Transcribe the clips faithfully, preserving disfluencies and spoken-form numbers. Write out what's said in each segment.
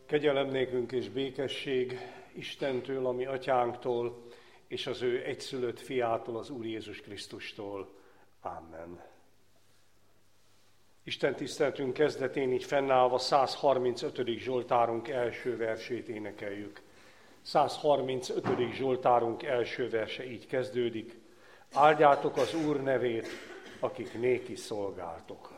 Kegyelem nékünk és békesség Istentől, a mi atyánktól, és az ő egyszülött fiától, az Úr Jézus Krisztustól. Amen. Isten tiszteletünk kezdetén így fennállva száz harmincötödik Zsoltárunk első versét énekeljük. száz harmincötödik Zsoltárunk első verse így kezdődik. Áldjátok az Úr nevét, akik néki szolgáltok.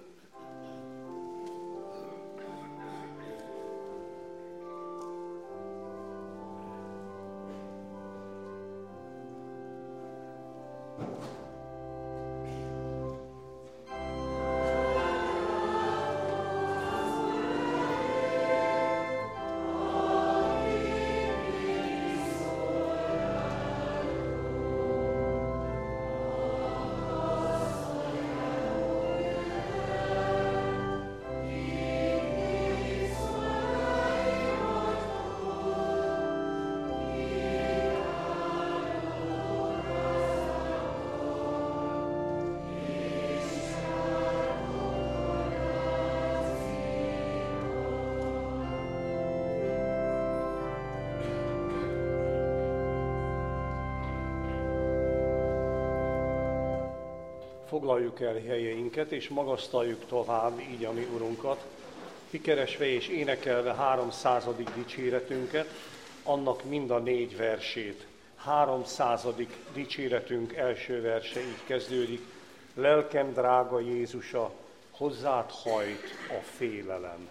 Foglaljuk el helyeinket, és magasztaljuk tovább így a mi Urunkat, kikeresve és énekelve háromszázadik dicséretünket, annak mind a négy versét. háromszázadik dicséretünk első verse így kezdődik. Lelkem drága Jézusa, hozzád hajt a félelem.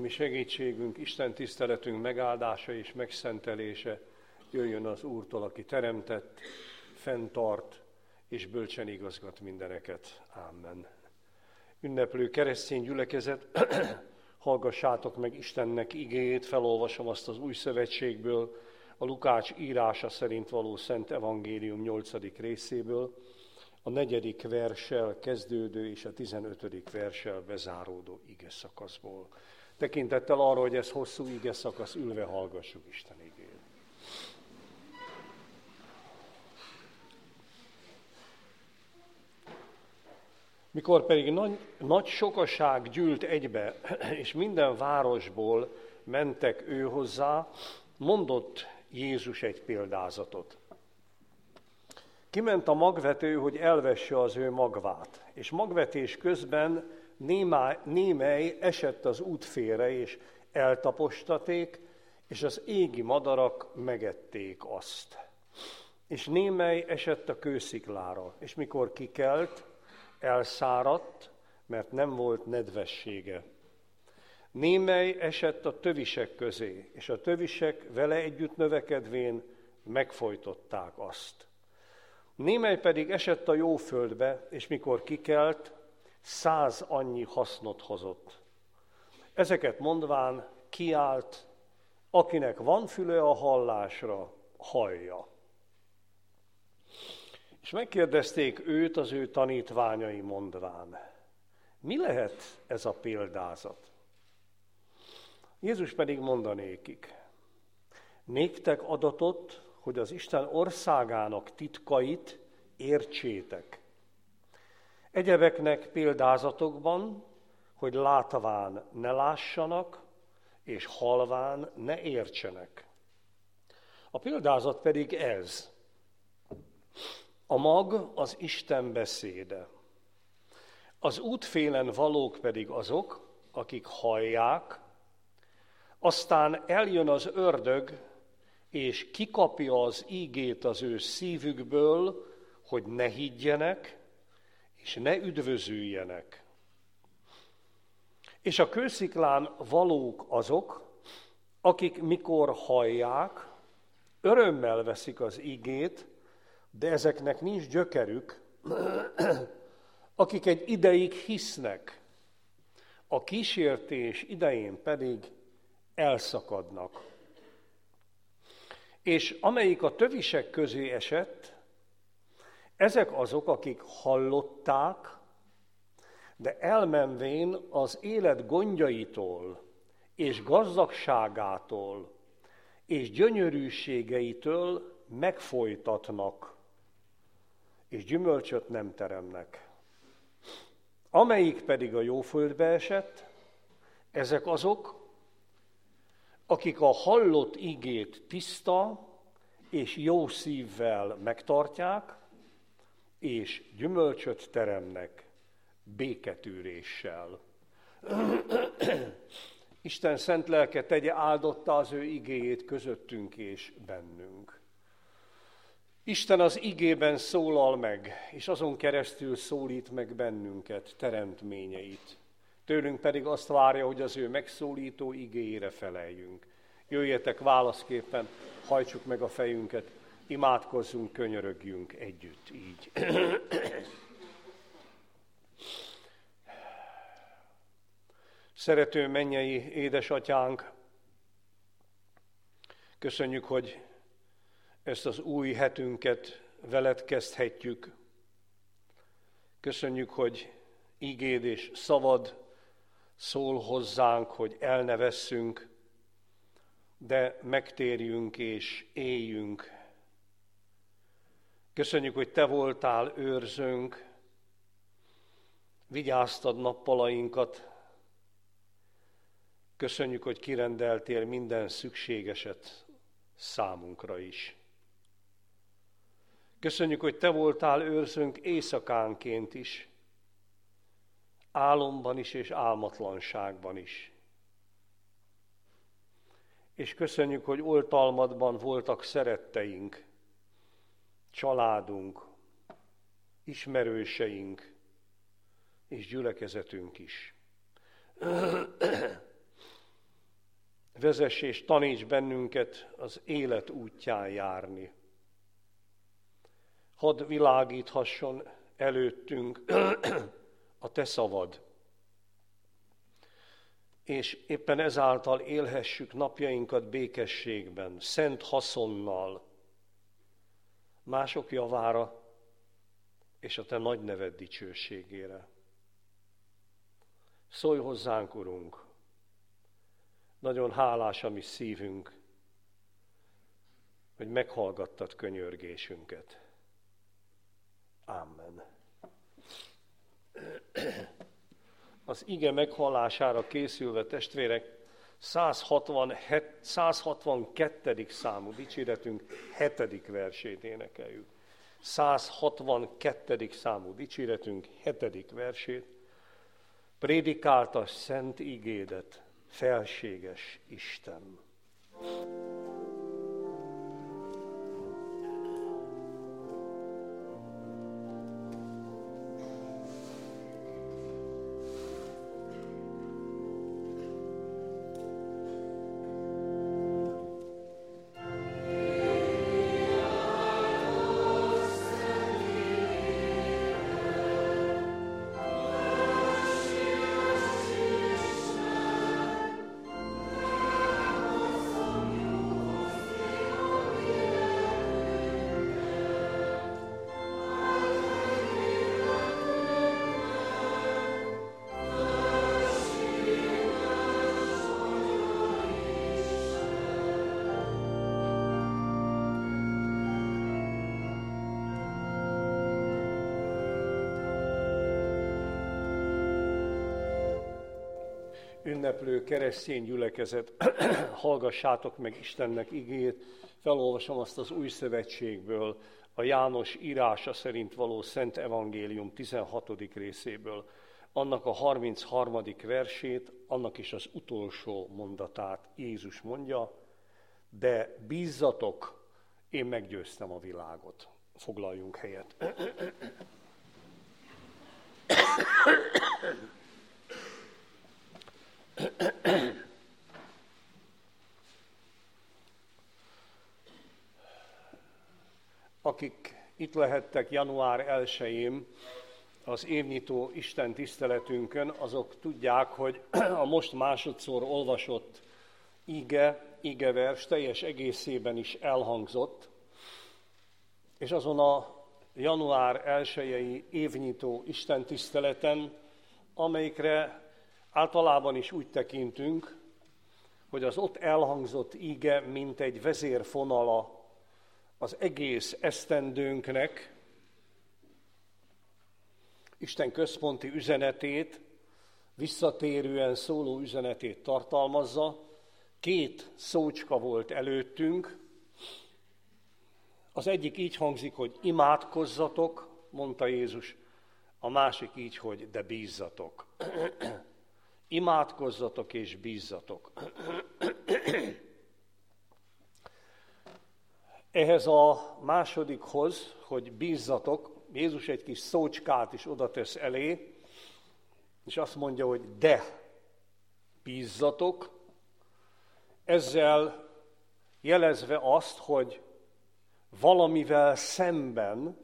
mi segítségünk, Isten tiszteletünk megáldása és megszentelése jöjjön az Úrtól, aki teremtett, fenntart és bölcsen igazgat mindeneket. Amen. Ünneplő keresztény gyülekezet, hallgassátok meg Istennek igéjét, felolvasom azt az Új Szövetségből, a Lukács írása szerint való Szent Evangélium nyolcadik részéből, a negyedik verssel kezdődő és a tizenötödik verssel bezáródó ige szakaszból. Tekintettel arra, hogy ez hosszú ige szakasz, ülve hallgassuk Isten igéjét. Mikor pedig nagy, nagy sokaság gyűlt egybe, és minden városból mentek ő hozzá, mondott Jézus egy példázatot. Kiment a magvető, hogy elvesse az ő magvát, és magvetés közben némely, némely esett az útfélre, és eltapostaték, és az égi madarak megették azt. És némely esett a kősziklára, és mikor kikelt, elszáradt, mert nem volt nedvessége. Némely esett a tövisek közé, és a tövisek vele együtt növekedvén megfojtották azt. Némely pedig esett a jó földbe, és mikor kikelt, száz annyi hasznot hozott. Ezeket mondván kiált, akinek van füle a hallásra, hallja. És megkérdezték őt az ő tanítványai mondván, mi lehet ez a példázat? Jézus pedig mondanékik, néktek adatot, hogy az Isten országának titkait értsétek. Egyebeknek példázatokban, hogy látván ne lássanak, és halván ne értsenek. A példázat pedig ez. A mag az Isten beszéde. Az útfélen valók pedig azok, akik hallják, aztán eljön az ördög, és kikapja az ígét az ő szívükből, hogy ne higgyenek, és ne üdvözüljenek. És a kősziklán valók azok, akik mikor hallják, örömmel veszik az ígét, de ezeknek nincs gyökerük, akik egy ideig hisznek, a kísértés idején pedig elszakadnak. És amelyik a tövisek közé esett, ezek azok, akik hallották, de elmenvén az élet gondjaitól, és gazdagságától, és gyönyörűségeitől megfojtatnak, és gyümölcsöt nem teremnek. Amelyik pedig a jó földbe esett, ezek azok, akik a hallott igét tiszta és jó szívvel megtartják, és gyümölcsöt teremnek béketűréssel. Isten szent lelke tegye áldotta az ő igéjét közöttünk és bennünk. Isten az igében szólal meg, és azon keresztül szólít meg bennünket, teremtményeit. Tőlünk pedig azt várja, hogy az ő megszólító igéjére feleljünk. Jöjjetek válaszképpen, hajtsuk meg a fejünket, imádkozzunk, könyörögjünk együtt így. Szerető mennyei édesatyánk, köszönjük, hogy ezt az új hetünket veled kezdhetjük. Köszönjük, hogy igéd és szavad szól hozzánk, hogy el ne vesszünk, de megtérjünk és éljünk. Köszönjük, hogy te voltál őrzőnk, vigyáztad nappalainkat. Köszönjük, hogy kirendeltél minden szükségeset számunkra is. Köszönjük, hogy te voltál őrzőnk éjszakánként is, álomban is és álmatlanságban is. És köszönjük, hogy oltalmadban voltak szeretteink, családunk, ismerőseink és gyülekezetünk is. vezess és taníts bennünket az élet útján járni. Hadd világíthasson előttünk a te szavad, és éppen ezáltal élhessük napjainkat békességben, szent haszonnal, mások javára és a te nagy neved dicsőségére. Szólj hozzánk, Urunk! Nagyon hálás a mi szívünk, hogy meghallgattad könyörgésünket. Amen. Az ige meghallására készülve, testvérek, száz hatvankettő számú dicséretünk hetedik versét énekeljük. száz hatvankettő számú dicséretünk hetedik versét. Prédikálta szent igédet, felséges Isten. Ünneplő keresztény gyülekezet, hallgassátok meg Istennek igét, felolvasom azt az Új Szövetségből, a János írása szerint való Szent Evangélium tizenhatodik részéből, annak a harmincharmadik versét, annak is az utolsó mondatát Jézus mondja, de bízzatok, én meggyőztem a világot. Foglaljunk helyet. Akik itt lehettek január elsején az évnyitó Isten tiszteletünkön, azok tudják, hogy a most másodszor olvasott ige, igevers teljes egészében is elhangzott, és azon a január elsejei évnyitó Isten tiszteleten, amelyikre általában is úgy tekintünk, hogy az ott elhangzott ige mint egy vezérfonala az egész esztendőnknek, Isten központi üzenetét, visszatérően szóló üzenetét tartalmazza. Két szócska volt előttünk. Az egyik így hangzik, hogy imádkozzatok, mondta Jézus, a másik így, hogy de bízzatok. Imádkozzatok és bízzatok. Ehhez a másodikhoz, hogy bízzatok, Jézus egy kis szócskát is oda tesz elé, és azt mondja, hogy de bízzatok, ezzel jelezve azt, hogy valamivel szemben,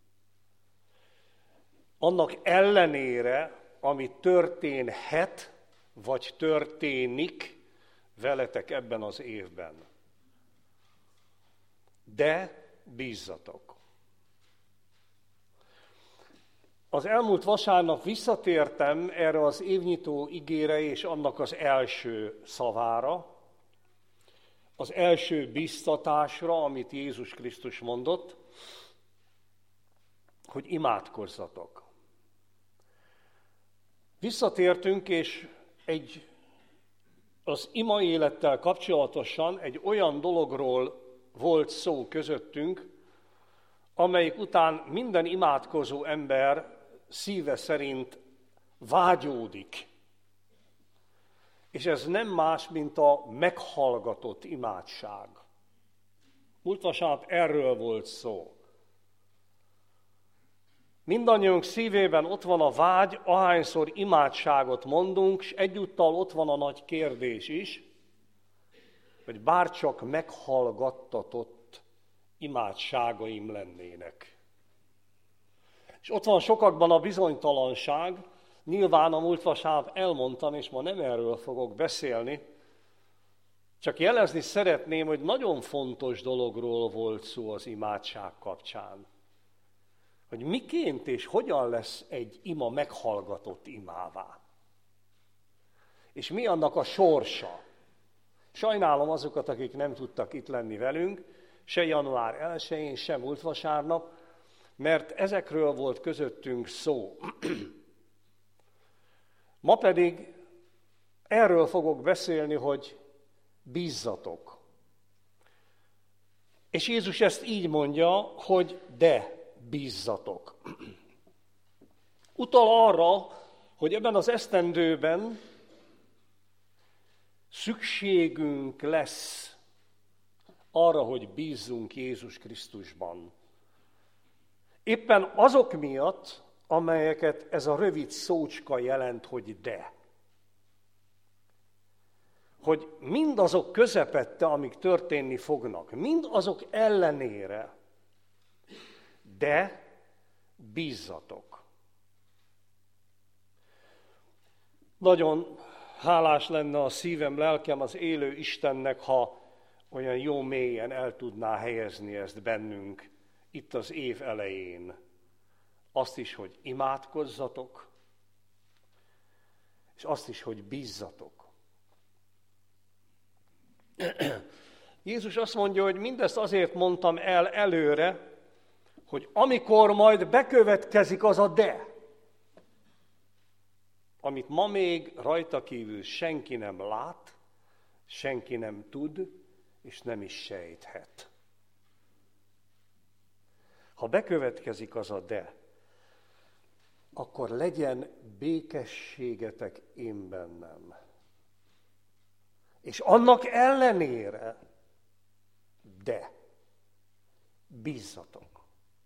annak ellenére, ami történhet, vagy történik veletek ebben az évben. De bízzatok. Az elmúlt vasárnap visszatértem erre az évnyitó igére és annak az első szavára, az első bíztatásra, amit Jézus Krisztus mondott, hogy imádkozzatok. Visszatértünk, és egy, az ima élettel kapcsolatosan egy olyan dologról volt szó közöttünk, amelyik után minden imádkozó ember szíve szerint vágyódik. És ez nem más, mint a meghallgatott imádság. Múlt vasárnap erről volt szó. Mindannyiunk szívében ott van a vágy, ahányszor imádságot mondunk, és egyúttal ott van a nagy kérdés is, hogy bárcsak meghallgattatott imádságaim lennének. És ott van sokakban a bizonytalanság, nyilván a múlt vasárnap elmondtam, és ma nem erről fogok beszélni, csak jelezni szeretném, hogy nagyon fontos dologról volt szó az imádság kapcsán. Hogy miként és hogyan lesz egy ima meghallgatott imává. És mi annak a sorsa. Sajnálom azokat, akik nem tudtak itt lenni velünk, se január elsején, se múlt vasárnap, mert ezekről volt közöttünk szó. Ma pedig erről fogok beszélni, hogy bízzatok. És Jézus ezt így mondja, hogy de bízzatok. Utal arra, hogy ebben az esztendőben szükségünk lesz arra, hogy bízzunk Jézus Krisztusban. Éppen azok miatt, amelyeket ez a rövid szócska jelent, hogy de. Hogy mindazok közepette, amik történni fognak, mind azok ellenére, de bízzatok. Nagyon hálás lenne a szívem, lelkem az élő Istennek, ha olyan jó mélyen el tudná helyezni ezt bennünk itt az év elején. Azt is, hogy imádkozzatok, és azt is, hogy bízzatok. Jézus azt mondja, hogy mindezt azért mondtam el előre, hogy amikor majd bekövetkezik az a de, amit ma még rajta kívül senki nem lát, senki nem tud, és nem is sejthet. Ha bekövetkezik az a de, akkor legyen békességetek én bennem. És annak ellenére, de bízzatok.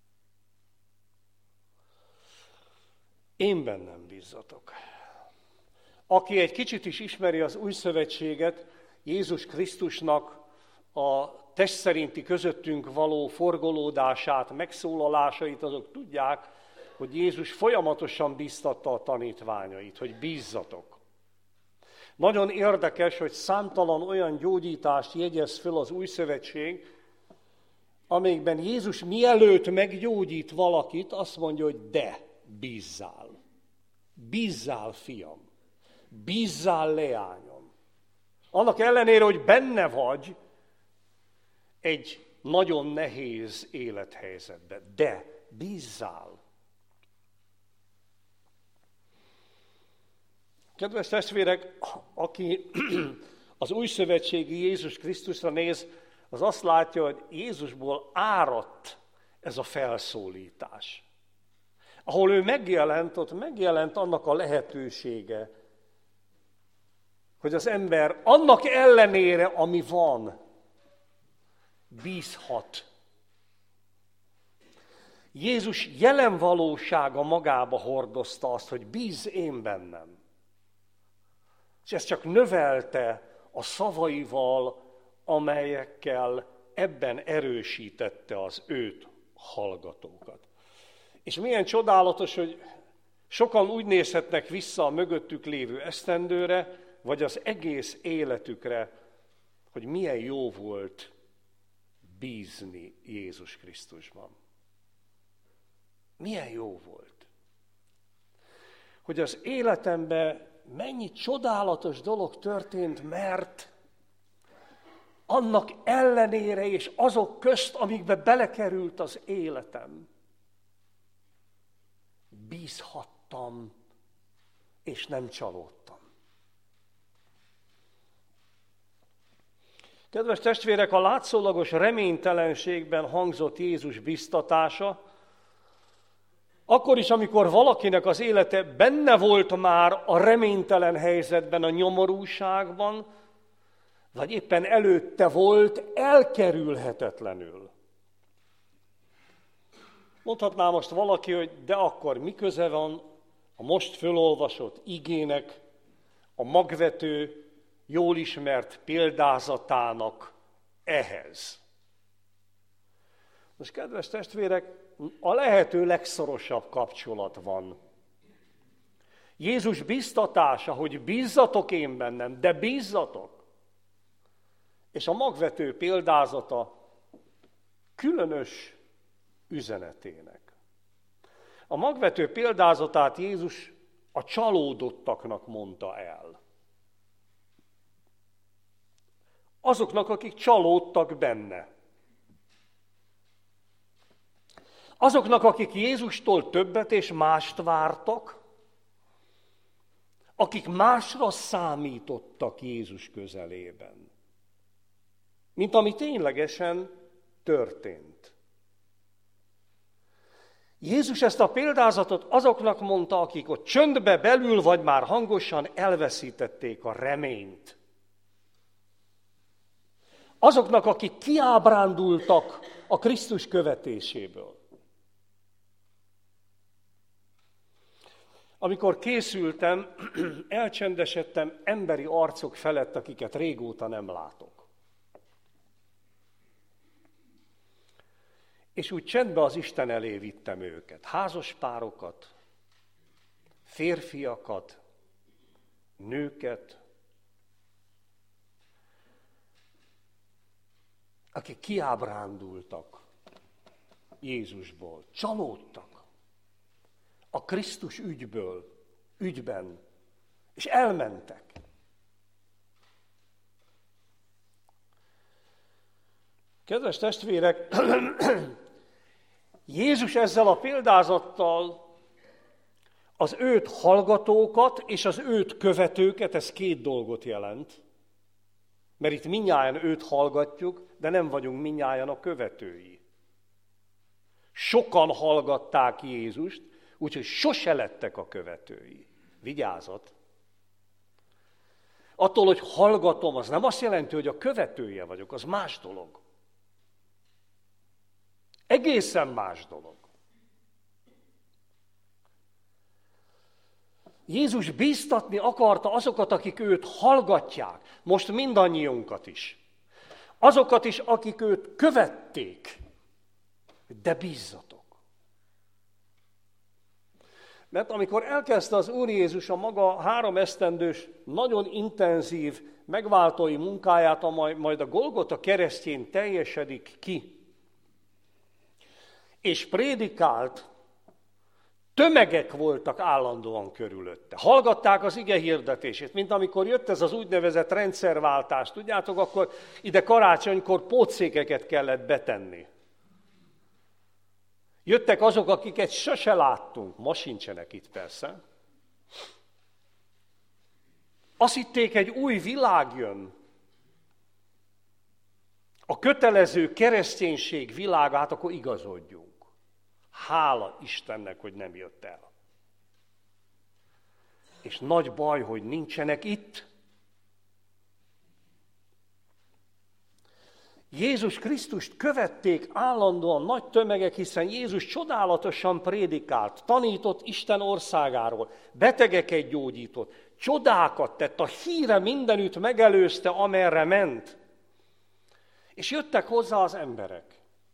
Én bennem bízzatok. Aki egy kicsit is ismeri az új szövetséget, Jézus Krisztusnak a test szerinti közöttünk való forgolódását, megszólalásait, azok tudják, hogy Jézus folyamatosan bíztatta a tanítványait, hogy bízzatok. Nagyon érdekes, hogy számtalan olyan gyógyítást jegyez föl az új szövetség, amelyikben Jézus mielőtt meggyógyít valakit, azt mondja, hogy de, bízzál. Bízzál, fiam. Bízzál, leányom. Annak ellenére, hogy benne vagy egy nagyon nehéz élethelyzetben, de bízzál. Kedves testvérek, aki az új szövetségi Jézus Krisztusra néz, az azt látja, hogy Jézusból áradt ez a felszólítás. Ahol ő megjelent, ott megjelent annak a lehetősége, hogy az ember annak ellenére, ami van, bízhat. Jézus jelen valósága magába hordozta azt, hogy bízz én bennem. És ez csak növelte a szavaival, amelyekkel ebben erősítette az őt hallgatókat. És milyen csodálatos, hogy sokan úgy nézhetnek vissza a mögöttük lévő esztendőre, vagy az egész életükre, hogy milyen jó volt bízni Jézus Krisztusban. Milyen jó volt. Hogy az életemben mennyi csodálatos dolog történt, mert annak ellenére és azok közt, amikbe belekerült az életem, bízhattam, és nem csalódtam. Kedves testvérek, a látszólagos reménytelenségben hangzott Jézus biztatása, akkor is, amikor valakinek az élete benne volt már a reménytelen helyzetben, a nyomorúságban, vagy éppen előtte volt elkerülhetetlenül. Mondhatná most valaki, hogy de akkor mi köze van a most fölolvasott igének, a magvető jól ismert példázatának ehhez. Most, kedves testvérek, a lehető legszorosabb kapcsolat van. Jézus biztatása, hogy bízzatok én bennem, de bízzatok. És a magvető példázata különös üzenetének. A magvető példázatát Jézus a csalódottaknak mondta el. Azoknak, akik csalódtak benne. Azoknak, akik Jézustól többet és mást vártak, akik másra számítottak Jézus közelében, mint ami ténylegesen történt. Jézus ezt a példázatot azoknak mondta, akik ott csöndbe belül, vagy már hangosan elveszítették a reményt. Azoknak, akik kiábrándultak a Krisztus követéséből. Amikor készültem, elcsendesedtem emberi arcok felett, akiket régóta nem látok. És úgy csendbe az Isten elé vittem őket. Házaspárokat, férfiakat, nőket, akik kiábrándultak Jézusból, csalódtak a Krisztus ügyből, ügyben, és elmentek. Kedves testvérek, Jézus ezzel a példázattal az őt hallgatókat és az őt követőket, ez két dolgot jelent, mert itt mindnyájan őt hallgatjuk, de nem vagyunk mindnyájan a követői. Sokan hallgatták Jézust, úgyhogy sose lettek a követői. Vigyázat! Attól, hogy hallgatom, az nem azt jelenti, hogy a követője vagyok, az más dolog. Egészen más dolog. Jézus bíztatni akarta azokat, akik őt hallgatják, most mindannyiunkat is. Azokat is, akik őt követték, de bízzatok. Mert amikor elkezdte az Úr Jézus a maga három esztendős, nagyon intenzív megváltói munkáját, amely majd a Golgota keresztjén teljesedik ki, és prédikált, tömegek voltak állandóan körülötte. Hallgatták az ige hirdetését, mint amikor jött ez az úgynevezett rendszerváltás. Tudjátok, akkor ide karácsonykor pótszékeket kellett betenni. Jöttek azok, akiket sose láttunk, ma sincsenek itt persze. Azt hitték, egy új világ jön. A kötelező kereszténység világa, hát akkor igazodjunk. Hála Istennek, hogy nem jött el. És nagy baj, hogy nincsenek itt. Jézus Krisztust követték állandóan nagy tömegek, hiszen Jézus csodálatosan prédikált, tanított Isten országáról, betegeket gyógyított, csodákat tett, a híre mindenütt megelőzte, amerre ment. És jöttek hozzá az emberek.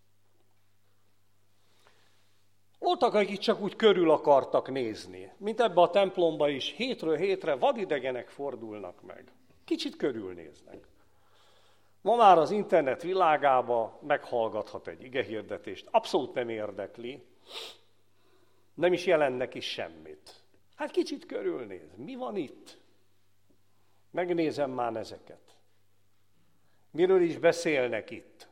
Voltak, akik csak úgy körül akartak nézni, mint ebbe a templomba is, hétről hétre vadidegenek fordulnak meg. Kicsit körülnéznek. Ma már az internet világába meghallgathat egy igehirdetést, abszolút nem érdekli, nem is jelent neki semmit. Hát kicsit körülnéz, mi van itt? Megnézem már ezeket. Miről is beszélnek itt?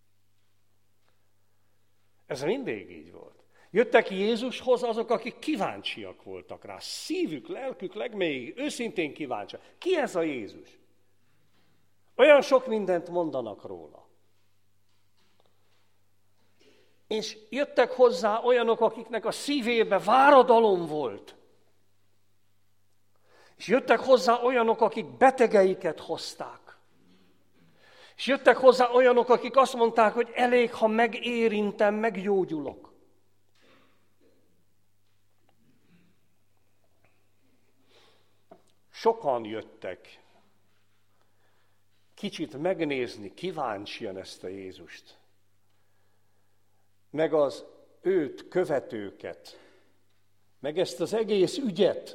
Ez mindig így volt. Jöttek Jézushoz azok, akik kíváncsiak voltak rá. Szívük, lelkük legmélyig, őszintén kíváncsiak. Ki ez a Jézus? Olyan sok mindent mondanak róla. És jöttek hozzá olyanok, akiknek a szívébe váradalom volt. És jöttek hozzá olyanok, akik betegeiket hozták. És jöttek hozzá olyanok, akik azt mondták, hogy elég, ha megérintem, meggyógyulok. Sokan jöttek kicsit megnézni kíváncsian ezt a Jézust, meg az őt követőket, meg ezt az egész ügyet.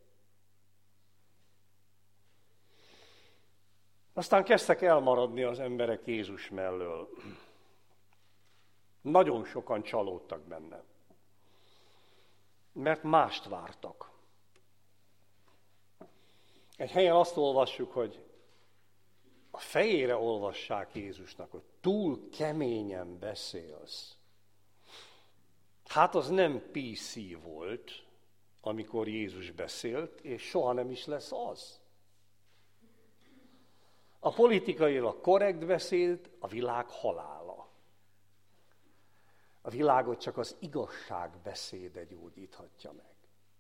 Aztán kezdtek elmaradni az emberek Jézus mellől. Nagyon sokan csalódtak benne, mert mást vártak. Egy helyen azt olvassuk, hogy a fejére olvassák Jézusnak, hogy túl keményen beszélsz. Hát az nem pé cé volt, amikor Jézus beszélt, és soha nem is lesz az. A politikailag korrekt beszéd a világ halála. A világot csak az igazság beszéde gyógyíthatja meg.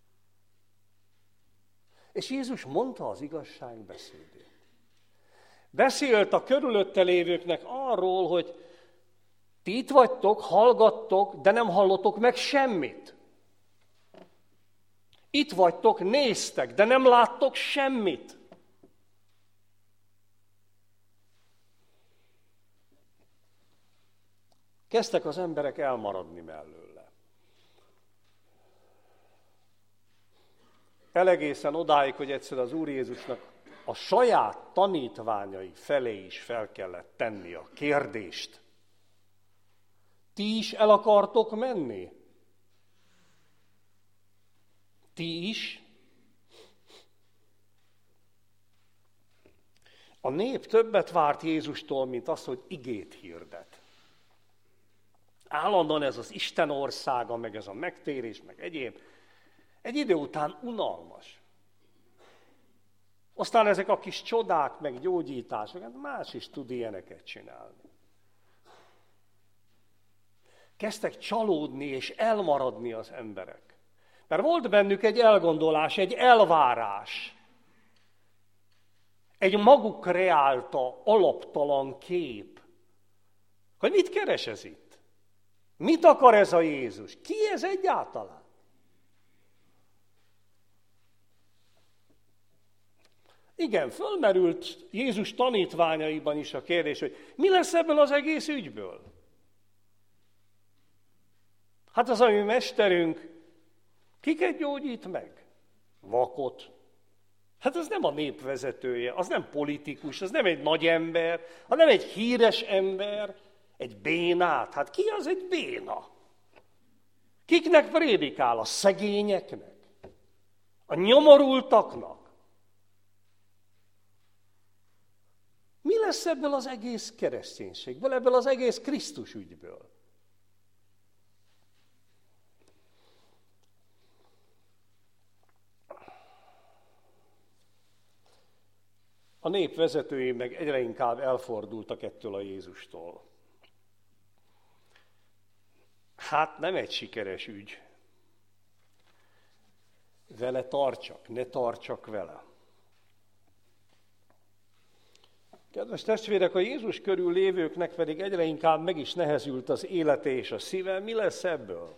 És Jézus mondta az igazság beszédét. Beszélt a körülötte lévőknek arról, hogy ti itt vagytok, hallgattok, de nem hallotok meg semmit. Itt vagytok, néztek, de nem láttok semmit. Kezdtek az emberek elmaradni mellőle. Elegészen odáig, hogy egyszer az Úr Jézusnak a saját tanítványai felé is fel kellett tenni a kérdést. Ti is el akartok menni? Ti is? A nép többet várt Jézustól, mint az, hogy igét hirdet. Állandóan ez az Isten országa, meg ez a megtérés, meg egyéb. Egy idő után unalmas. Aztán ezek a kis csodák, meg gyógyítások, más is tud ilyeneket csinálni. Kezdtek csalódni és elmaradni az emberek. Mert volt bennük egy elgondolás, egy elvárás. Egy maguk kreálta alaptalan kép. Hogy mit keres ez itt? Mit akar ez a Jézus? Ki ez egyáltalán? Igen, fölmerült Jézus tanítványaiban is a kérdés, hogy mi lesz ebből az egész ügyből? Hát az a mi mesterünk kiket gyógyít meg? Vakot. Hát az nem a népvezetője, az nem politikus, az nem egy nagy ember, hanem egy híres ember, egy bénát. Hát ki az egy béna? Kiknek prédikál? A szegényeknek? A nyomorultaknak? Mi lesz ebből az egész kereszténységből, ebből az egész Krisztus ügyből? A nép vezetői meg egyre inkább elfordultak ettől a Jézustól. Hát nem egy sikeres ügy. Vele tartsak, ne tartsak vele. Kedves testvérek, a Jézus körül lévőknek pedig egyre inkább meg is nehezült az élete és a szíve. Mi lesz ebből?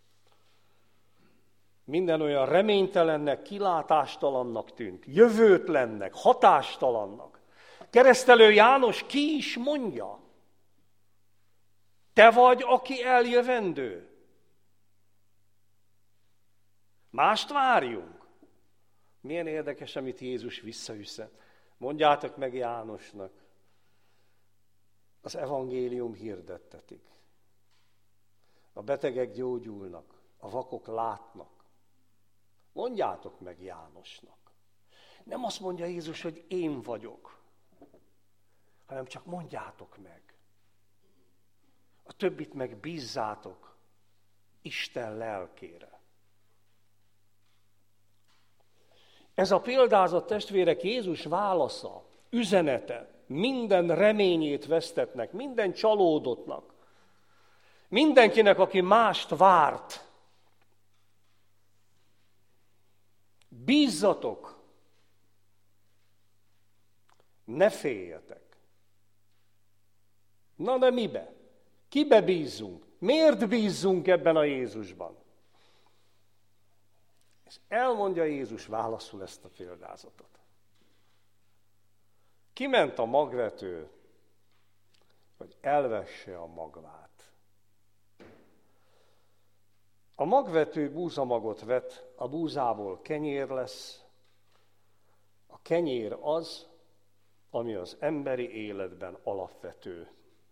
Minden olyan reménytelennek, kilátástalannak tűnt, jövőtlennek, hatástalannak. Keresztelő János ki is mondja? Te vagy, aki eljövendő. Mást várjunk. Milyen érdekes, amit Jézus visszaüszen. Mondjátok meg Jánosnak, az evangélium hirdettetik. A betegek gyógyulnak, a vakok látnak. Mondjátok meg Jánosnak. Nem azt mondja Jézus, hogy én vagyok, hanem csak mondjátok meg. A többit meg bízzátok Isten lelkére. Ez a példázat, testvérek, Jézus válasza, üzenete minden reményét vesztetnek, minden csalódottnak, mindenkinek, aki mást várt. Bízzatok, ne féljetek. Na de mibe? Kibe bízzunk? Miért bízzunk ebben a Jézusban? És elmondja Jézus válaszul ezt a példázatot. Kiment a magvető, hogy elvesse a magvát. A magvető búzamagot vet, a búzából kenyér lesz. A kenyér az, ami az emberi életben alapvető.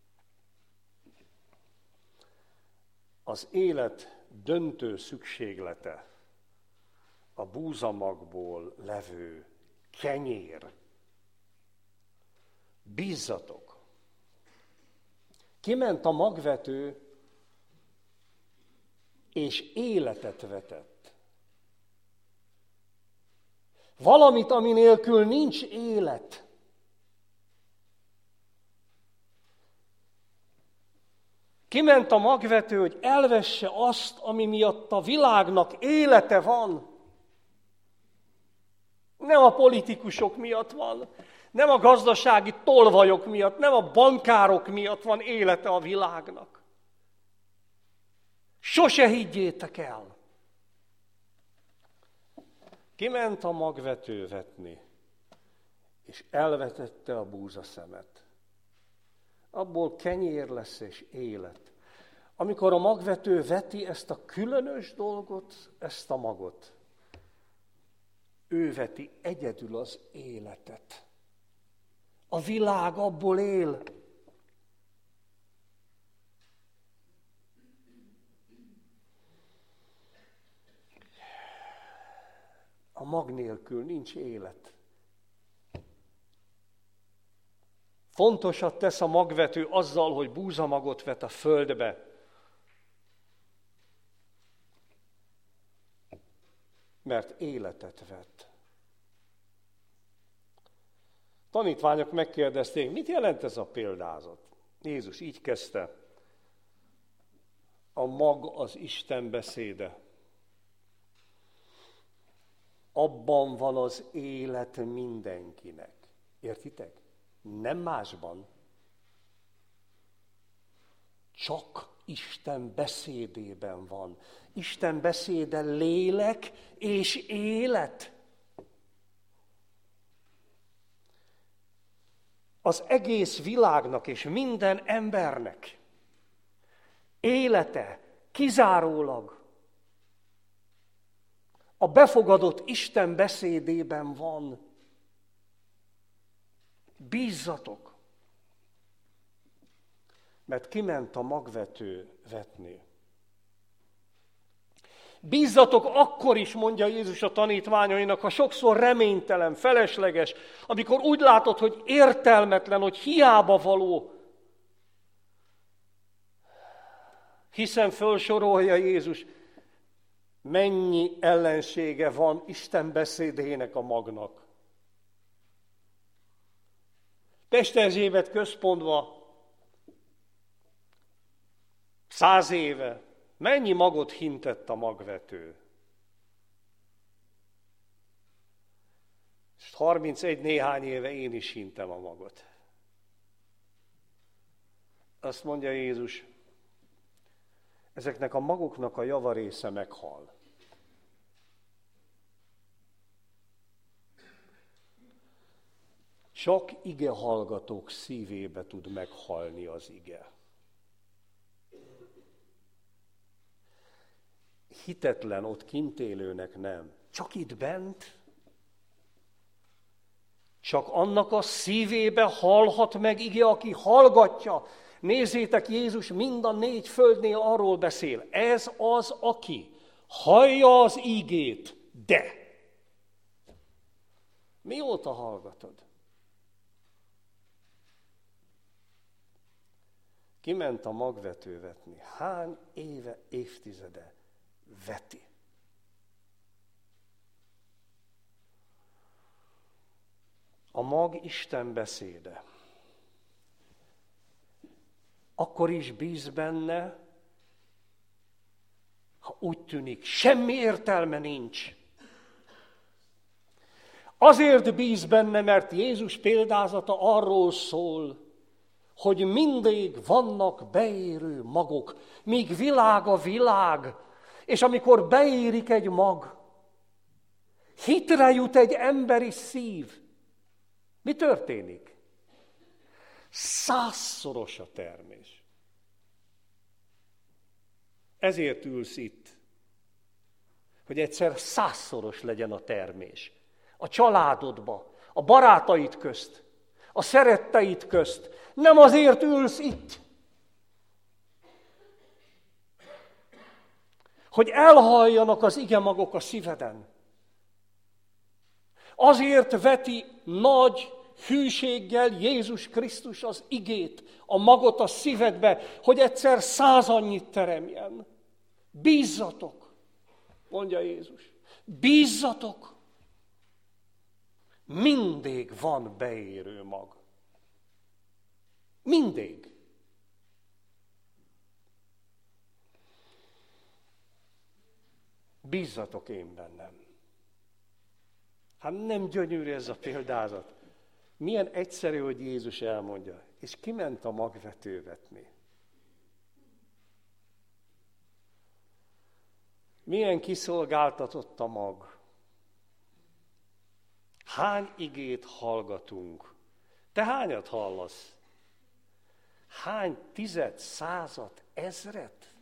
Az élet döntő szükséglete a búzamagból levő kenyér. Bízzatok! Kiment a magvető, és életet vetett. Valamit, ami nélkül nincs élet. Kiment a magvető, hogy elvesse azt, ami miatt a világnak élete van. Nem a politikusok miatt van, nem a gazdasági tolvajok miatt, nem a bankárok miatt van élete a világnak. Sose higgyétek el! Kiment a magvető vetni, és elvetette a búzaszemet. Abból kenyér lesz és élet. Amikor a magvető veti ezt a különös dolgot, ezt a magot, ő veti egyedül az életet. A világ abból él. A mag nélkül nincs élet. Fontosat tesz a magvető azzal, hogy búzamagot vet a földbe. Mert életet vet. Tanítványok megkérdezték, mit jelent ez a példázat? Jézus így kezdte. A mag az Isten beszéde. Abban van az élet mindenkinek. Értitek? Nem másban. Csak Isten beszédében van. Isten beszéde lélek és élet. Az egész világnak és minden embernek élete kizárólag a befogadott Isten beszédében van. Bízzatok! Mert kiment a magvető vetni. Bízzatok akkor is, mondja Jézus a tanítványainak, ha sokszor reménytelen, felesleges, amikor úgy látod, hogy értelmetlen, hogy hiába való. Hiszen fölsorolja Jézus, mennyi ellensége van Isten beszédének a magnak. Pesterzsébet központba száz éve mennyi magot hintett a magvető? És harmincegy néhány éve én is hintem a magot. Azt mondja Jézus, ezeknek a magoknak a javarésze meghal. Csak ige hallgatók szívébe tud meghalni az ige. Hitetlen ott kint élőnek nem. Csak itt bent. Csak annak a szívébe hallhat meg ige, aki hallgatja. Nézzétek, Jézus mind a négy földnél arról beszél. Ez az, aki hallja az ígét, de. Mióta hallgatod? Kiment a magvető vetni. Hány éve, évtizede veti. A mag Isten beszéde. Akkor is bíz benne, ha úgy tűnik, semmi értelme nincs. Azért bíz benne, mert Jézus példázata arról szól, hogy mindig vannak beérő magok, míg világ a világ, és amikor beérik egy mag, hitre jut egy emberi szív, mi történik? Százszoros a termés. Ezért ülsz itt, hogy egyszer százszoros legyen a termés. A családodba, a barátaid közt, a szeretteid közt. Nem azért ülsz itt, hogy elhalljanak az igemagok a szíveden. Azért veti nagy hűséggel Jézus Krisztus az igét, a magot a szívedbe, hogy egyszer száz annyit teremjen. Bízzatok, mondja Jézus. Bízzatok! Mindig van beérő mag. Mindig. Bízzatok én bennem. Hát nem gyönyörű ez a példázat. Milyen egyszerű, hogy Jézus elmondja. És kiment a magvetővetni. Milyen kiszolgáltatott a mag. Hány igét hallgatunk? Te hányat hallasz? Hány tized, százat, ezret?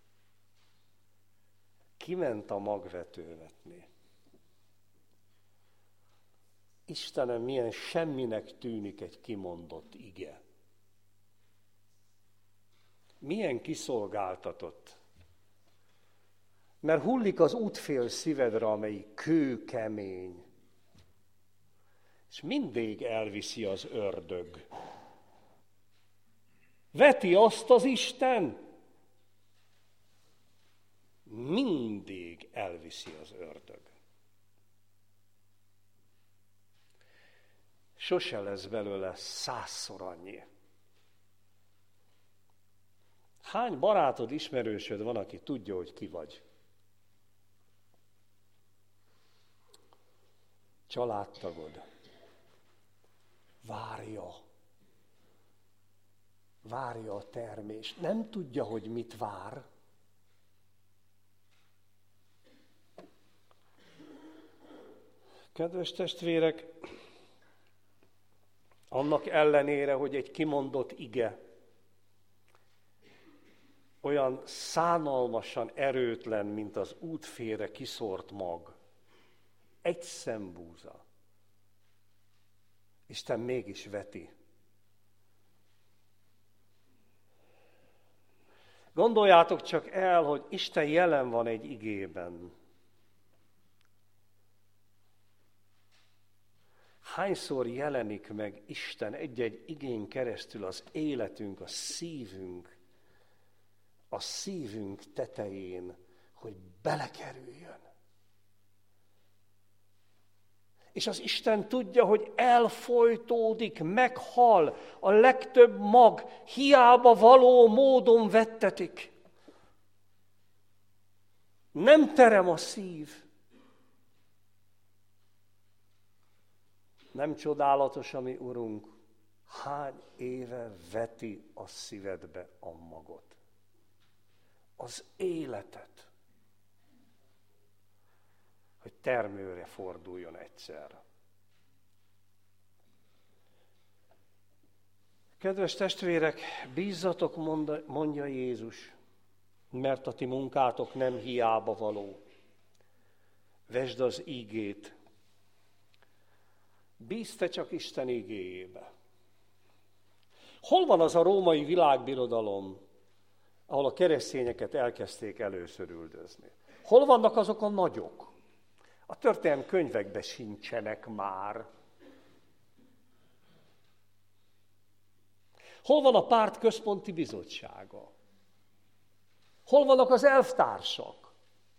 Kiment a magvetővetni. Istenem, milyen semminek tűnik egy kimondott ige. Milyen kiszolgáltatott. Mert hullik az útfél szívedre, amelyik kőkemény. És mindig elviszi az ördög. Veti azt az Isten, mindig elviszi az ördög. Sose lesz belőle százszor annyi. Hány barátod, ismerősöd van, aki tudja, hogy ki vagy? Családtagod. Várja. Várja a termést. Nem tudja, hogy mit vár. Kedves testvérek, annak ellenére, hogy egy kimondott ige olyan szánalmasan erőtlen, mint az útfélre kiszórt mag, egy szembúza, Isten mégis veti. Gondoljátok csak el, hogy Isten jelen van egy igében. Hányszor jelenik meg Isten egy-egy igén keresztül az életünk, a szívünk, a szívünk tetején, hogy belekerüljön. És az Isten tudja, hogy elfojtódik, meghal, a legtöbb mag hiába való módon vettetik. Nem terem a szív. Nem csodálatos, ami Urunk, hány éve veti a szívedbe a magot. Az életet. Hogy termőre forduljon egyszer. Kedves testvérek, bízzatok, mondja Jézus, mert a ti munkátok nem hiába való. Vesd az ígét. Bízz te csak Isten igéjébe. Hol van az a római világbirodalom, ahol a keresztényeket elkezdték először üldözni? Hol vannak azok a nagyok? A történelmi könyvekben sincsenek már. Hol van a párt központi bizottsága? Hol vannak az elvtársak?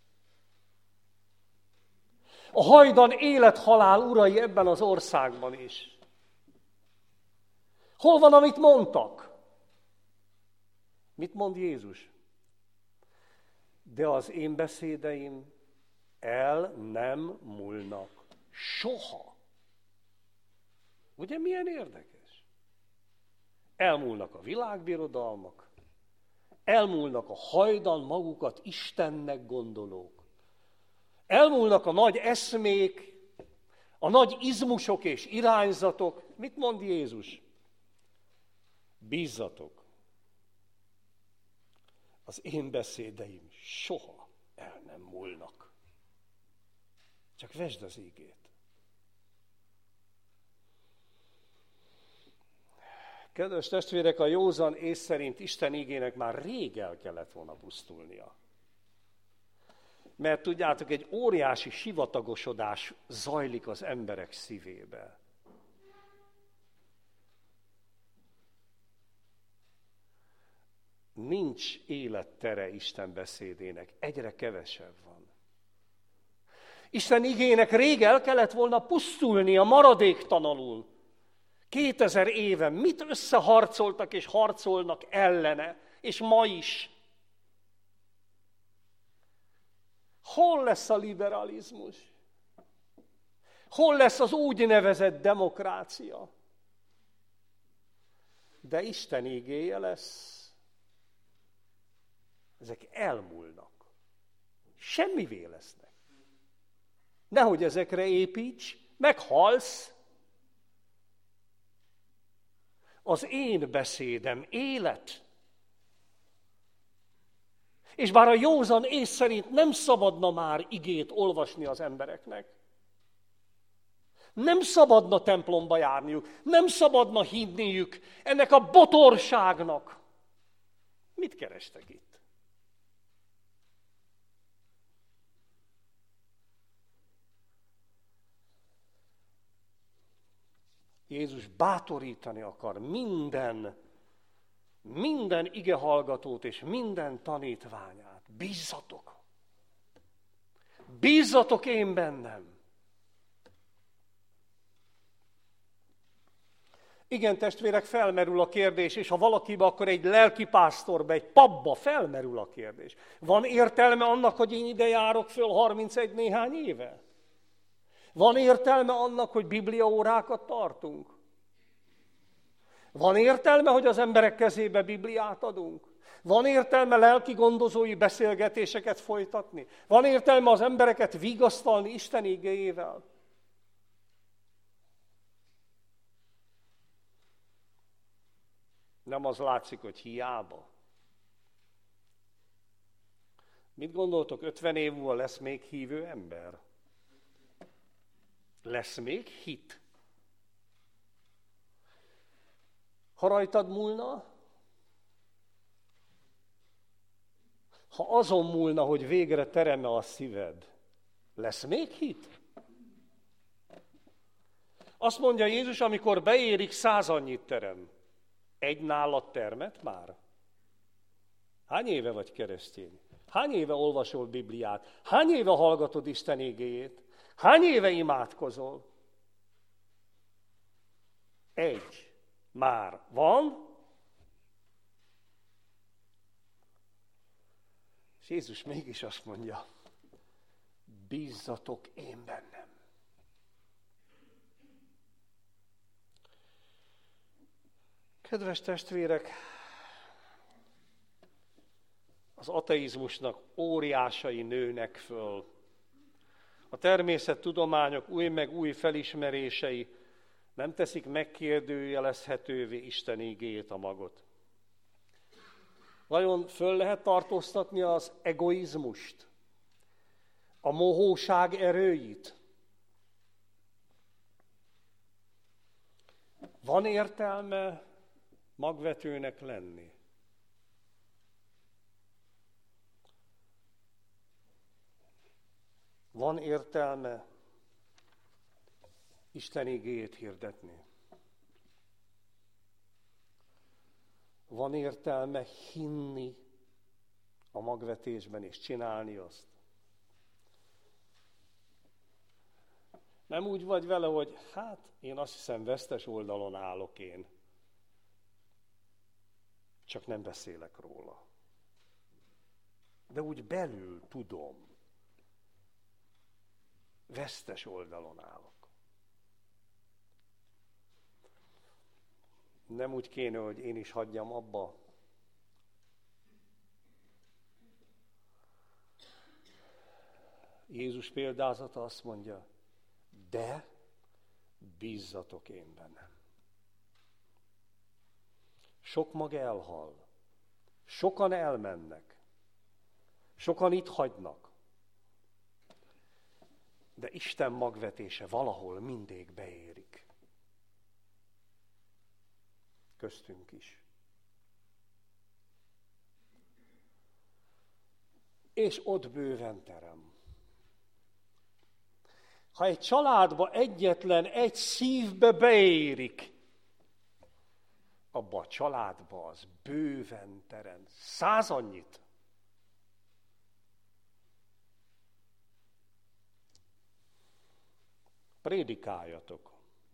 A hajdan élet-halál urai ebben az országban is. Hol van, amit mondtak? Mit mond Jézus? De az én beszédeim el nem múlnak. Soha. Ugye milyen érdekes? Elmúlnak a világbirodalmak, elmúlnak a hajdan magukat Istennek gondolók, elmúlnak a nagy eszmék, a nagy izmusok és irányzatok. Mit mond Jézus? Bízzatok, az én beszédeim soha el nem múlnak. Csak vesd az ígét. Kedves testvérek, a józan ész szerint Isten ígének már rég el kellett volna pusztulnia. Mert tudjátok, egy óriási sivatagosodás zajlik az emberek szívébe. Nincs élettere Isten beszédének, egyre kevesebb van. Isten igének rég el kellett volna pusztulnia maradéktalanul. Kétezer éve mit összeharcoltak és harcolnak ellene, és ma is. Hol lesz a liberalizmus? Hol lesz az úgynevezett demokrácia? De Isten igéje lesz. Ezek elmúlnak. Semmivé lesznek. Nehogy ezekre építs, meghalsz. Az én beszédem élet. És bár a józan ész szerint nem szabadna már igét olvasni az embereknek, nem szabadna templomba járniuk, nem szabadna hinniük ennek a botorságnak. Mit kerestek itt? Jézus bátorítani akar minden, minden igehallgatót és minden tanítványát. Bízzatok! Bízzatok én bennem! Igen, testvérek, felmerül a kérdés, és ha valakibe, akkor egy lelkipásztorba, egy papba felmerül a kérdés. Van értelme annak, hogy én ide járok föl harmincegy néhány éve? Van értelme annak, hogy bibliaórákat tartunk? Van értelme, hogy az emberek kezébe Bibliát adunk? Van értelme lelki gondozói beszélgetéseket folytatni? Van értelme az embereket vigasztalni Isten igéjével? Nem az látszik, hogy hiába. Mit gondoltok, ötven év múlva lesz még hívő ember? Lesz még hit? Ha rajtad múlna, ha azon múlna, hogy végre tereme a szíved, lesz még hit? Azt mondja Jézus, amikor beérik, száz annyit terem. Egy nálad termet már? Hány éve vagy keresztény? Hány éve olvasol Bibliát? Hány éve hallgatod Isten igéjét? Hány éve imádkozol? Egy. Már van? És Jézus mégis azt mondja, bízzatok én bennem. Kedves testvérek, az ateizmusnak óriásai nőnek föl. A természettudományok új meg új felismerései nem teszik megkérdőjelezhetővé Isten igéjét, a magot. Vajon föl lehet tartóztatni az egoizmust, a mohóság erőit? Van értelme magvetőnek lenni? Van értelme Isten igéjét hirdetni? Van értelme hinni a magvetésben és csinálni azt? Nem úgy vagy vele, hogy hát én azt hiszem vesztes oldalon állok én. Csak nem beszélek róla. De úgy belül tudom. Vesztes oldalon állok. Nem úgy kéne, hogy én is hagyjam abba. Jézus példázata azt mondja, de bízzatok én bennem. Sok mag elhal. Sokan elmennek. Sokan itt hagynak. De Isten magvetése valahol mindig beérik. Köztünk is. És ott bőven terem. Ha egy családba egyetlen egy szívbe beérik, abba a családba az bőven terem. Száz annyit. Prédikáljatok.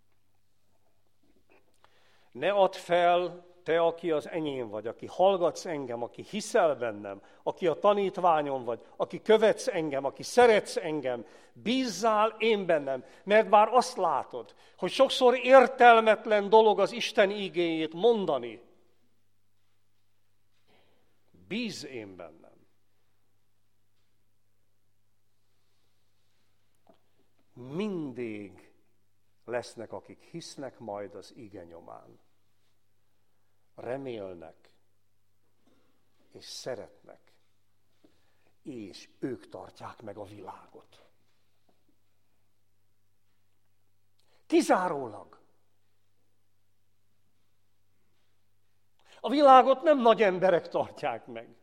Ne add fel, te, aki az enyém vagy, aki hallgatsz engem, aki hiszel bennem, aki a tanítványom vagy, aki követsz engem, aki szeretsz engem, bízzál én bennem, mert bár azt látod, hogy sokszor értelmetlen dolog az Isten igéjét mondani. Bízz én bennem. Mindig lesznek, akik hisznek majd az ige nyomán. Remélnek, és szeretnek, és ők tartják meg a világot. Kizárólag. A világot nem nagy emberek tartják meg,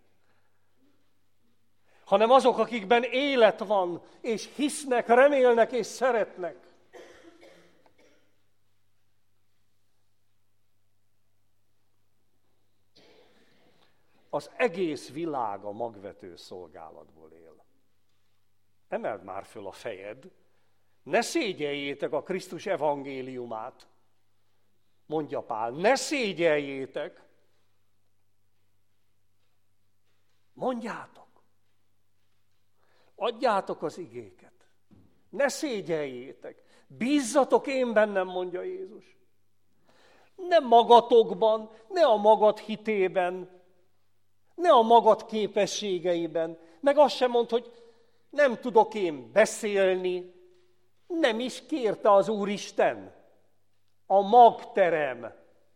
hanem azok, akikben élet van, és hisznek, remélnek, és szeretnek. Az egész világ a magvető szolgálatból él. Emeld már föl a fejed, ne szégyeljétek a Krisztus evangéliumát, mondja Pál, ne szégyeljétek, mondjátok, adjátok az igéket, ne szégyeljétek, bízzatok én bennem, mondja Jézus. Ne magatokban, ne a magad hitében, ne a magad képességeiben, meg azt sem mondd, hogy nem tudok én beszélni, nem is kérte az Úristen. A magterem,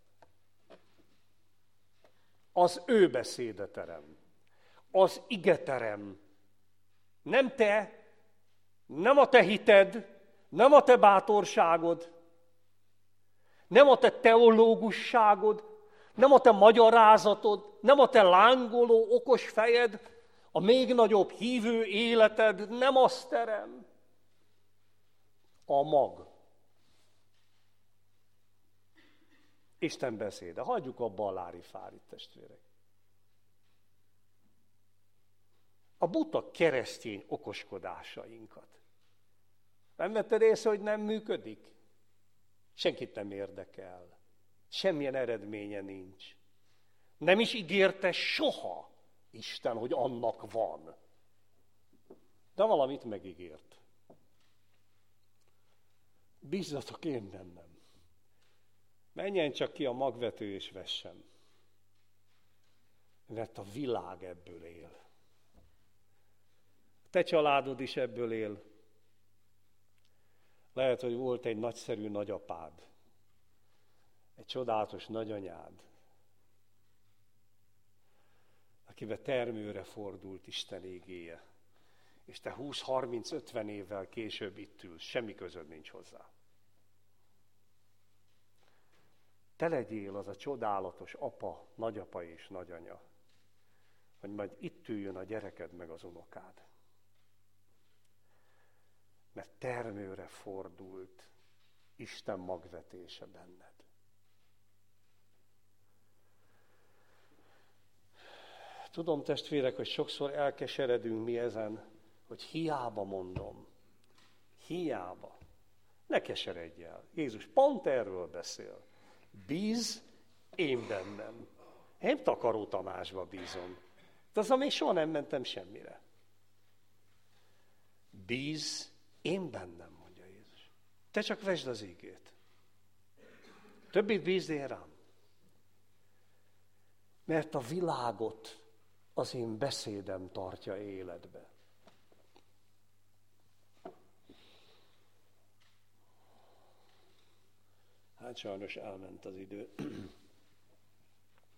az ő beszédeterem, az igeterem. Nem te, nem a te hited, nem a te bátorságod, nem a te teológusságod, nem a te magyarázatod, nem a te lángoló, okos fejed, a még nagyobb hívő életed, nem azt terem. A mag. Isten beszéde. Hagyjuk abba a lári-fárit, testvérek. A buta keresztény okoskodásainkat. Nem vetted észre, hogy nem működik? Senkit nem érdekel. Semmilyen eredménye nincs. Nem is ígérte soha Isten, hogy annak van. De valamit megígért. Bízzatok én bennem. Menjen csak ki a magvető és vessen. Mert a világ ebből él. Te családod is ebből él. Lehet, hogy volt egy nagyszerű nagyapád. Egy csodálatos nagyanyád, akibe termőre fordult Isten igéje, és te húsz, harminc, ötven évvel később itt ülsz, semmi közöd nincs hozzá. Te legyél az a csodálatos apa, nagyapa és nagyanya, hogy majd itt üljön a gyereked meg az unokád. Mert termőre fordult Isten magvetése benned. Tudom, testvérek, hogy sokszor elkeseredünk mi ezen, hogy hiába mondom. Hiába. Ne keseredj el. Jézus pont erről beszél. Bízz én bennem. Én Takaró Tamásba bízom. De azon még soha nem mentem semmire. Bízz én bennem, mondja Jézus. Te csak vesd az igét. Többit bízd én rám. Mert a világot az én beszédem tartja életbe. Hát sajnos elment az idő.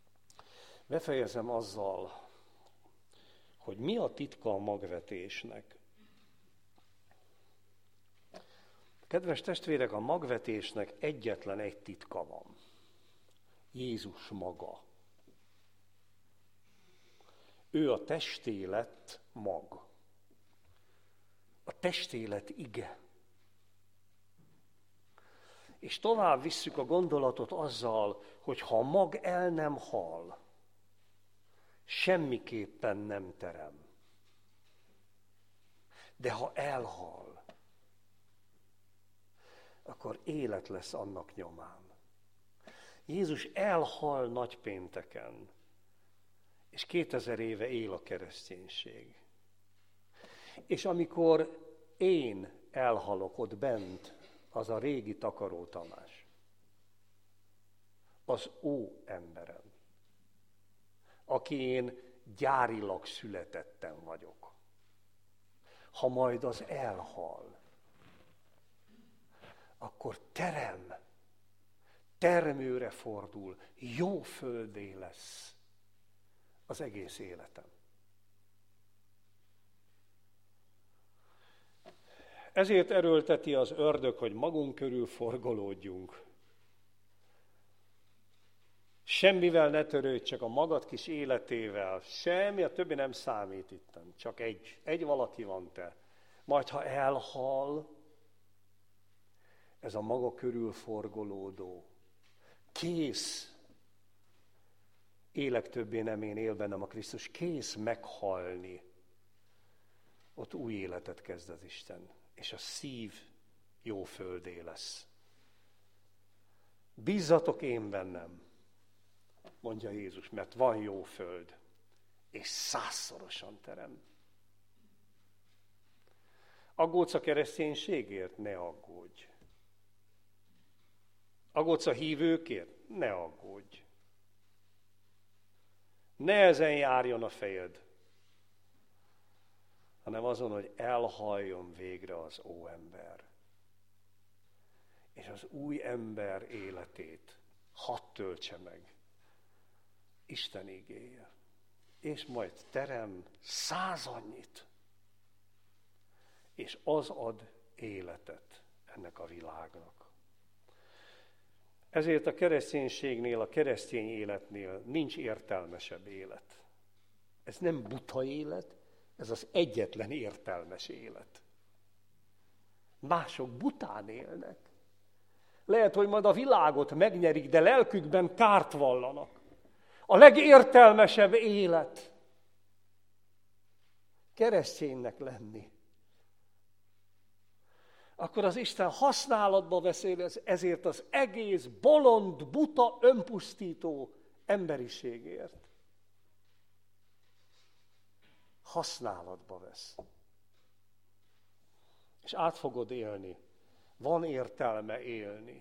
Befejezem azzal, hogy mi a titka a magvetésnek. Kedves testvérek, a magvetésnek egyetlen egy titka van. Jézus maga. Ő a testé lett mag. A testé lett ige. És tovább visszük a gondolatot azzal, hogy ha a mag el nem hal, semmiképpen nem terem. De ha elhal, akkor élet lesz annak nyomán. Jézus elhal nagypénteken, és kétezer éve él a kereszténység. És amikor én elhalok ott bent, az a régi Takaró Tamás, az ó emberem, aki én gyárilag születettem vagyok. Ha majd az elhal, akkor terem, termőre fordul, jó földé lesz az egész életem. Ezért erőlteti az ördög, hogy magunk körül forgolódjunk. Semmivel ne törődj, csak a magad kis életével. Semmi, a többi nem számít itten. Csak egy, egy valaki van te. Majd ha elhal, ez a maga körül forgolódó, kész, élek többé nem én, él bennem a Krisztus, kész meghalni. Ott új életet kezd az Isten, és a szív jó földé lesz. Bízzatok én bennem, mondja Jézus, mert van jó föld, és százszorosan terem. Aggódsz a kereszténységért? Ne aggódj. Aggódsz a hívőkért? Ne aggódj. Ne ezen járjon a fejed, hanem azon, hogy elhaljon végre az óember. És az új ember életét hadd töltse meg Isten igéje. És majd terem százannyit, és az ad életet ennek a világnak. Ezért a kereszténységnél, a keresztény életnél nincs értelmesebb élet. Ez nem buta élet, ez az egyetlen értelmes élet. Mások bután élnek. Lehet, hogy majd a világot megnyerik, de lelkükben kárt vallanak. A legértelmesebb élet kereszténynek lenni. Akkor az Isten használatba veszi ezért az egész bolond, buta, önpusztító emberiségért. Használatba vesz. És át fogod élni. Van értelme élni.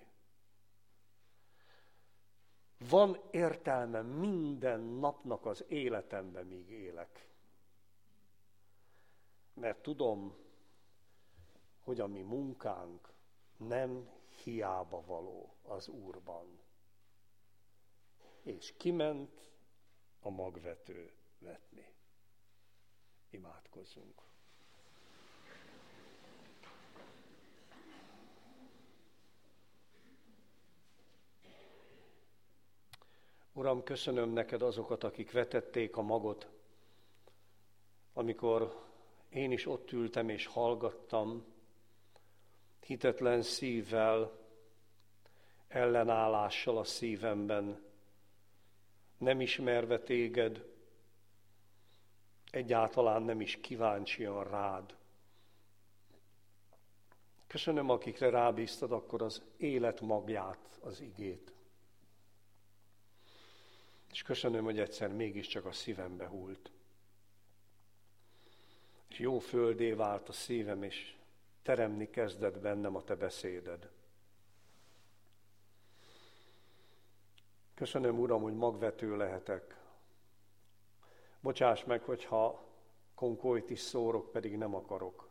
Van értelme minden napnak az életemben, míg élek. Mert tudom, hogy a mi munkánk nem hiába való az Úrban. És kiment a magvető vetni. Imádkozzunk. Uram, köszönöm neked azokat, akik vetették a magot, amikor én is ott ültem és hallgattam, hitetlen szívvel, ellenállással a szívemben, nem ismerve téged, egyáltalán nem is kíváncsian rád. Köszönöm, akikre rábíztad akkor az élet magját, az igét. És köszönöm, hogy egyszer mégiscsak a szívembe hult. És jó földé vált a szívem, és teremni kezdett bennem a te beszéded. Köszönöm, Uram, hogy magvető lehetek. Bocsáss meg, hogyha konkolyt is szórok, pedig nem akarok.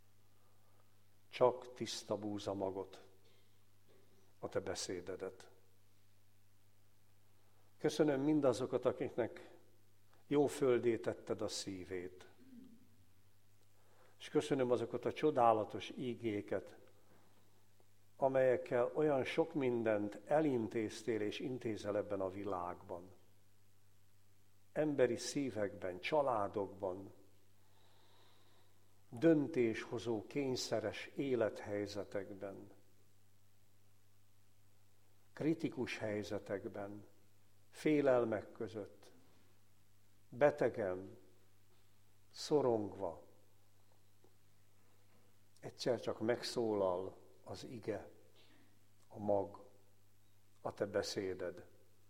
Csak tiszta búza magot, a te beszédedet. Köszönöm mindazokat, akiknek jó földé tetted a szívét. És köszönöm azokat a csodálatos ígéket, amelyekkel olyan sok mindent elintéztél és intézel ebben a világban. Emberi szívekben, családokban, döntéshozó, kényszeres élethelyzetekben, kritikus helyzetekben, félelmek között, betegen, szorongva, egyszer csak megszólal az ige, a mag, a te beszéded.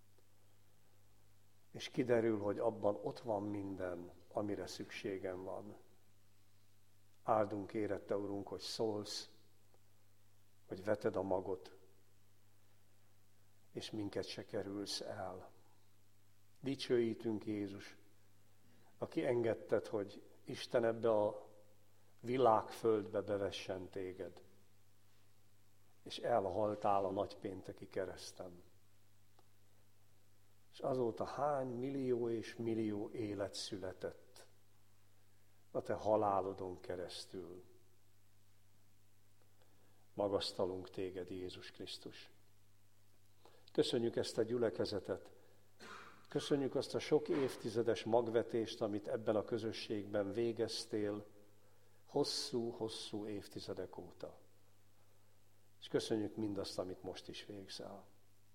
És kiderül, hogy abban ott van minden, amire szükségem van. Áldunk érette, Urunk, hogy szólsz, hogy veted a magot, és minket se kerülsz el. Dicsőítünk, Jézus, aki engedted, hogy Isten ebbe a világföldbe bevessen téged, és elhaltál a nagypénteki kereszten. És azóta hány millió és millió élet született a te halálodon keresztül. Magasztalunk téged, Jézus Krisztus. Köszönjük ezt a gyülekezetet, köszönjük azt a sok évtizedes magvetést, amit ebben a közösségben végeztél, hosszú-hosszú évtizedek óta. És köszönjük mindazt, amit most is végzel.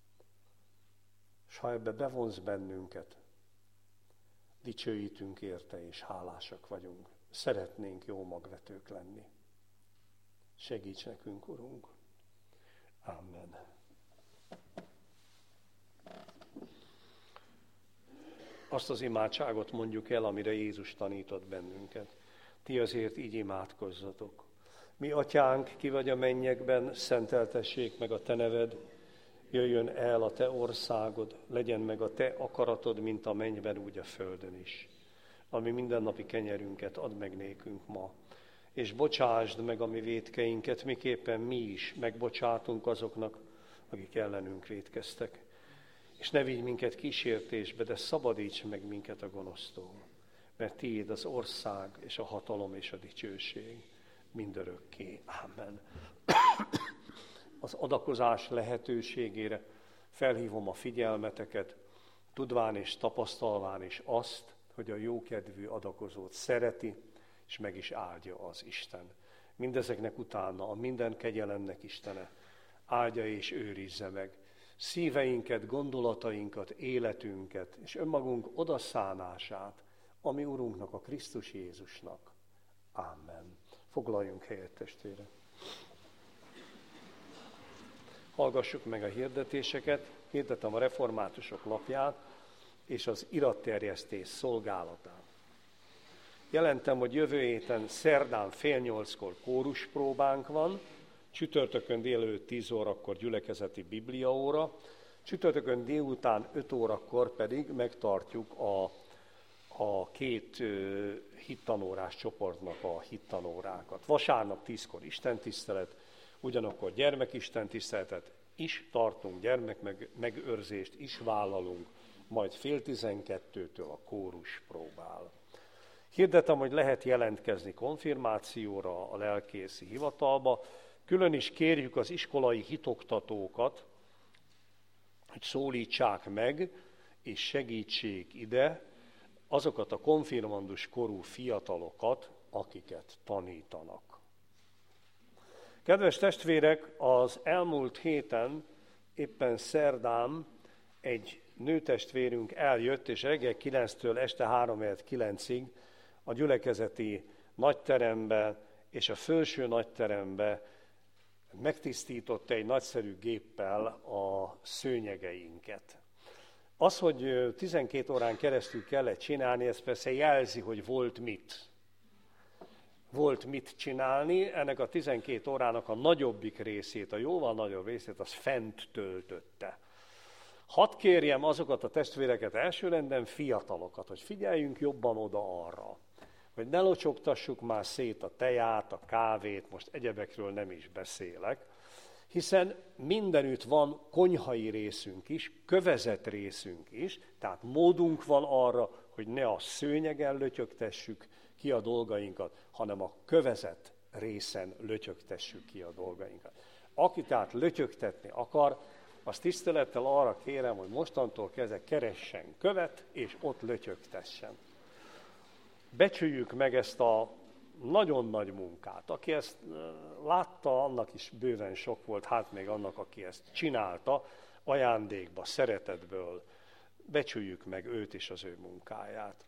És ha ebbe bevonz bennünket, dicsőítünk érte, és hálásak vagyunk. Szeretnénk jó magvetők lenni. Segíts nekünk, Urunk. Amen. Azt az imádságot mondjuk el, amire Jézus tanított bennünket. Ti azért így imádkozzatok. Mi, Atyánk, ki vagy a mennyekben, szenteltessék meg a te neved, jöjjön el a te országod, legyen meg a te akaratod, mint a mennyben, úgy a földön is. Ami mindennapi kenyerünket add meg nékünk ma, és bocsásd meg a mi vétkeinket, miképpen mi is megbocsátunk azoknak, akik ellenünk vétkeztek. És ne vigy minket kísértésbe, de szabadíts meg minket a gonosztól, mert tiéd az ország, és a hatalom, és a dicsőség mindörökké. Amen. Az adakozás lehetőségére felhívom a figyelmeteket, tudván és tapasztalván is azt, hogy a jókedvű adakozót szereti, és meg is áldja az Isten. Mindezeknek utána a minden kegyelemnek Istene áldja és őrizze meg szíveinket, gondolatainkat, életünket, és önmagunk odaszánását, ami Urunknak, a Krisztus Jézusnak. Amen. Foglaljunk helyet, testvére. Hallgassuk meg a hirdetéseket. Hirdetem a reformátusok lapját és az iratterjesztés szolgálatát. Jelentem, hogy jövő héten szerdán fél nyolckor kóruspróbánk van, csütörtökön délelőtt tíz órakor gyülekezeti bibliaóra, csütörtökön délután öt órakor pedig megtartjuk a, a két uh, hittanórás csoportnak a hittanórákat. Vasárnap tízkor istentisztelet, ugyanakkor gyermekistentiszteletet is tartunk, gyermekmegőrzést is vállalunk, majd fél tizenkettőtől a kórus próbál. Hirdetem, hogy lehet jelentkezni konfirmációra a lelkészi hivatalba. Külön is kérjük az iskolai hitoktatókat, hogy szólítsák meg és segítsék ide azokat a konfirmandus korú fiatalokat, akiket tanítanak. Kedves testvérek, az elmúlt héten, éppen szerdán egy nőtestvérünk eljött, és reggel kilenctől este három kilencig a gyülekezeti nagyterembe és a felső nagyterembe megtisztította egy nagyszerű géppel a szőnyegeinket. Az, hogy tizenkét órán keresztül kellett csinálni, ez persze jelzi, hogy volt mit. Volt mit csinálni, ennek a tizenkét órának a nagyobbik részét, a jóval nagyobb részét, az fent töltötte. Hadd kérjem azokat a testvéreket, elsőrendben fiatalokat, hogy figyeljünk jobban oda arra, hogy ne locsogtassuk már szét a teját, a kávét, most egyebekről nem is beszélek, Hiszen mindenütt van konyhai részünk is, kövezett részünk is, tehát módunk van arra, hogy ne a szőnyegen lötyögtessük ki a dolgainkat, hanem a kövezett részen lötyögtessük ki a dolgainkat. Aki tehát lötyögtetni akar, az tisztelettel arra kérem, hogy mostantól kezdve keressen követ, és ott lötyögtessen. Becsüljük meg ezt a nagyon nagy munkát. Aki ezt látta, annak is bőven sok volt, hát még annak, aki ezt csinálta, ajándékba, szeretetből. Becsüljük meg őt és az ő munkáját.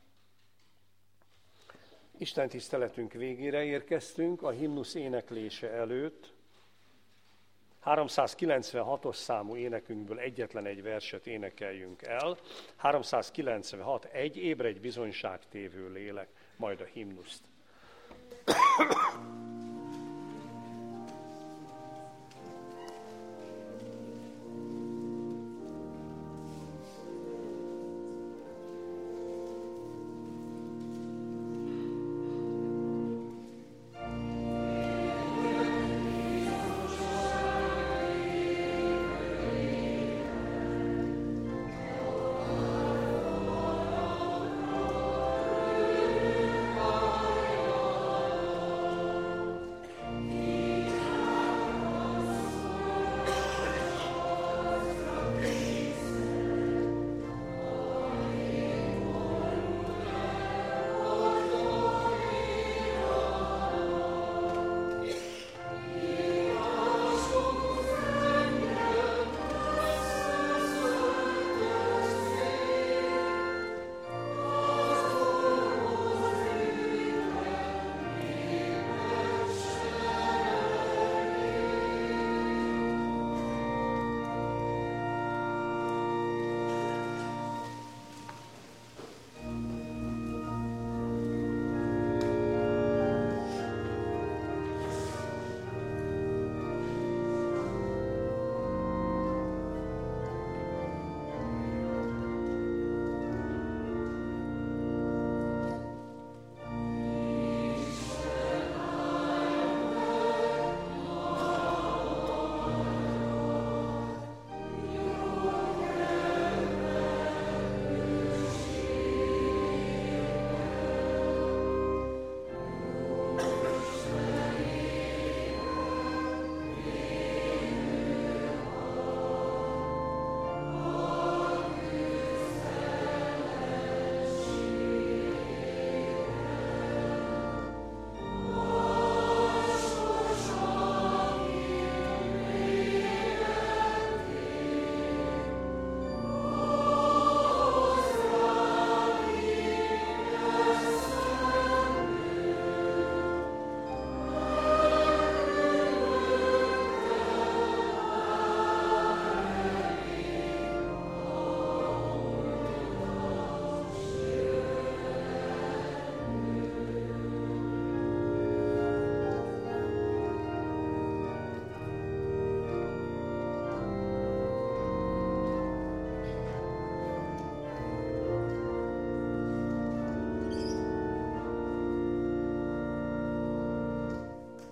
Isten tiszteletünk végére érkeztünk, a himnusz éneklése előtt. háromszázkilencvenhatos számú énekünkből egyetlen egy verset énekeljünk el. háromszázkilencvenhat, egy ébredj bizonyságtévő lélek, majd a himnuszt.